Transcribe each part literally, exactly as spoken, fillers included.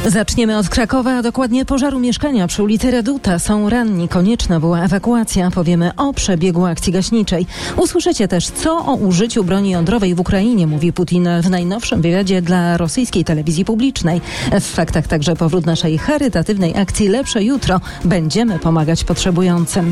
Zaczniemy od Krakowa, a dokładnie pożaru mieszkania przy ulicy Reduta. Są ranni, konieczna była ewakuacja. Powiemy o przebiegu akcji gaśniczej. Usłyszycie też, co o użyciu broni jądrowej w Ukrainie mówi Putin w najnowszym wywiadzie dla rosyjskiej telewizji publicznej. W faktach także powrót naszej charytatywnej akcji Lepsze Jutro. Będziemy pomagać potrzebującym.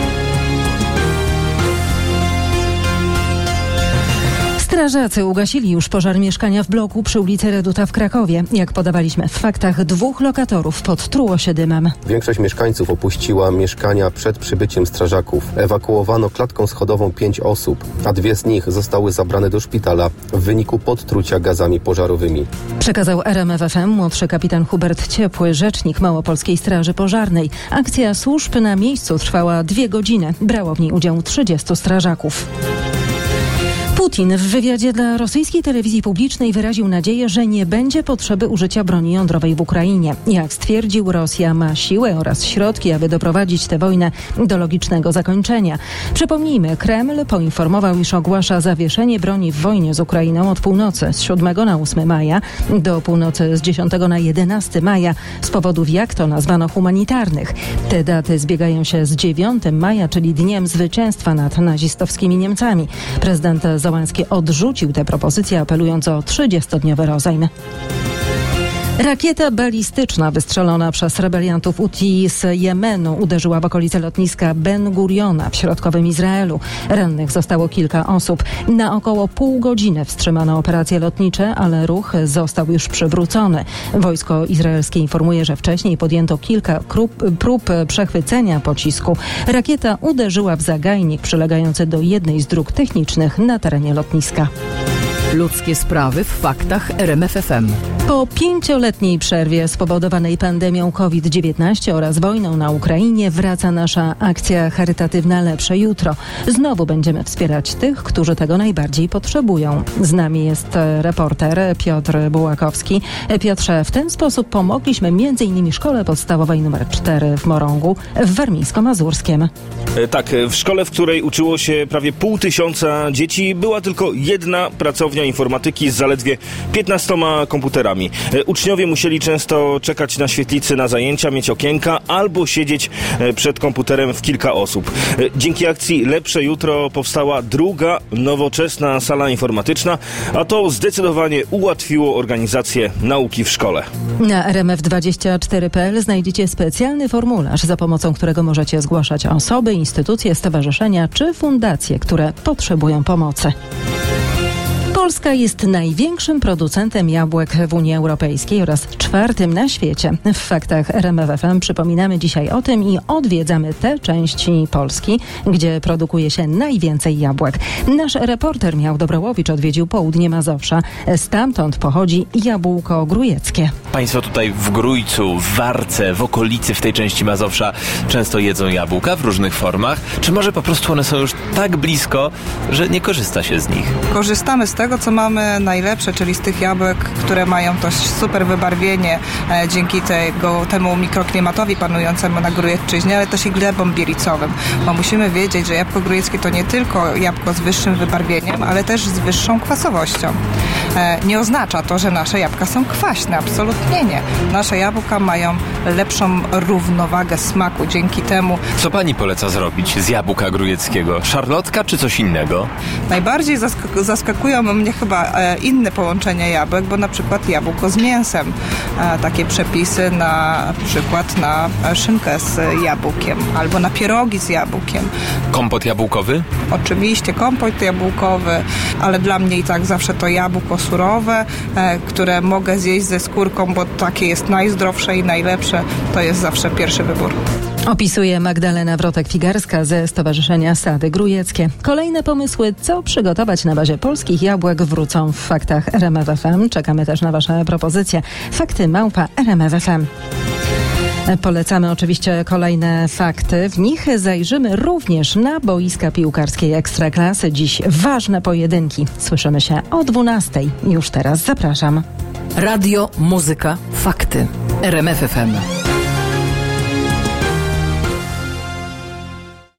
Strażacy ugasili już pożar mieszkania w bloku przy ulicy Reduta w Krakowie. Jak podawaliśmy w faktach, dwóch lokatorów podtruło się dymem. Większość mieszkańców opuściła mieszkania przed przybyciem strażaków. Ewakuowano klatką schodową pięć osób, a dwie z nich zostały zabrane do szpitala w wyniku podtrucia gazami pożarowymi. Przekazał R M F F M młodszy kapitan Hubert Ciepły, rzecznik Małopolskiej Straży Pożarnej. Akcja służb na miejscu trwała dwie godziny. Brało w niej udział trzydziestu strażaków. Putin w wywiadzie dla rosyjskiej telewizji publicznej wyraził nadzieję, że nie będzie potrzeby użycia broni jądrowej w Ukrainie. Jak stwierdził, Rosja ma siłę oraz środki, aby doprowadzić tę wojnę do logicznego zakończenia. Przypomnijmy, Kreml poinformował, iż ogłasza zawieszenie broni w wojnie z Ukrainą od północy z siódmego na ósmy maja do północy z dziesiątego na jedenastego maja z powodów, jak to nazwano, humanitarnych. Te daty zbiegają się z dziewiątego maja, czyli dniem zwycięstwa nad nazistowskimi Niemcami. Prezydent Zełenski odrzucił tę propozycję, apelując o trzydziestodniowy rozejm. Rakieta balistyczna wystrzelona przez rebeliantów Huti z Jemenu uderzyła w okolice lotniska Ben Guriona w środkowym Izraelu. Rannych zostało kilka osób. Na około pół godziny wstrzymano operacje lotnicze, ale ruch został już przywrócony. Wojsko izraelskie informuje, że wcześniej podjęto kilka prób, prób przechwycenia pocisku. Rakieta uderzyła w zagajnik przylegający do jednej z dróg technicznych na terenie lotniska. Ludzkie sprawy w faktach R M F F M. Po pięcioletniej przerwie spowodowanej pandemią COVID dziewiętnaście oraz wojną na Ukrainie wraca nasza akcja charytatywna Lepsze Jutro. Znowu będziemy wspierać tych, którzy tego najbardziej potrzebują. Z nami jest reporter Piotr Bułakowski. Piotrze, w ten sposób pomogliśmy między innymi szkole podstawowej numer cztery w Morągu w Warmińsko-Mazurskiem. Tak, w szkole, w której uczyło się prawie pół tysiąca dzieci, była tylko jedna pracownia informatyki z zaledwie piętnastoma komputerami. Uczniowie musieli często czekać na świetlicy na zajęcia, mieć okienka albo siedzieć przed komputerem w kilka osób. Dzięki akcji Lepsze Jutro powstała druga, nowoczesna sala informatyczna, a to zdecydowanie ułatwiło organizację nauki w szkole. Na R M F dwadzieścia cztery kropka p l znajdziecie specjalny formularz, za pomocą którego możecie zgłaszać osoby, instytucje, stowarzyszenia czy fundacje, które potrzebują pomocy. Polska jest największym producentem jabłek w Unii Europejskiej oraz czwartym na świecie. W faktach R M F F M przypominamy dzisiaj o tym i odwiedzamy te części Polski, gdzie produkuje się najwięcej jabłek. Nasz reporter Michał Dobrołowicz odwiedził południe Mazowsza. Stamtąd pochodzi jabłko grujeckie. Państwo tutaj w Grójcu, w Warce, w okolicy, w tej części Mazowsza często jedzą jabłka w różnych formach. Czy może po prostu one są już tak blisko, że nie korzysta się z nich? Korzystamy z tego, co mamy najlepsze, czyli z tych jabłek, które mają to super wybarwienie e, dzięki tego, temu mikroklimatowi panującemu na Grójecczyźnie, ale też i glebom bielicowym. Bo musimy wiedzieć, że jabłko grójeckie to nie tylko jabłko z wyższym wybarwieniem, ale też z wyższą kwasowością. E, nie oznacza to, że nasze jabłka są kwaśne. Absolutnie nie. Nasze jabłka mają lepszą równowagę smaku dzięki temu. Co pani poleca zrobić z jabłka grójeckiego? Szarlotka czy coś innego? Najbardziej zask- zaskakują mnie chyba e, inne połączenia jabłek, bo na przykład jabłko z mięsem. E, takie przepisy na przykład na szynkę z jabłkiem albo na pierogi z jabłkiem. Kompot jabłkowy? Oczywiście kompot jabłkowy, ale dla mnie i tak zawsze to jabłko surowe, e, które mogę zjeść ze skórką, bo takie jest najzdrowsze i najlepsze. To jest zawsze pierwszy wybór. Opisuje Magdalena Wrotek-Figarska ze Stowarzyszenia Sady Grójeckie. Kolejne pomysły, co przygotować na bazie polskich jabłek, wrócą w faktach R M F F M. Czekamy też na Wasze propozycje. Fakty małpa R M F F M. Polecamy oczywiście kolejne fakty. W nich zajrzymy również na boiska piłkarskiej Ekstraklasy. Dziś ważne pojedynki. Słyszymy się o dwunastej. Już teraz zapraszam. Radio, muzyka, fakty. R M F F M.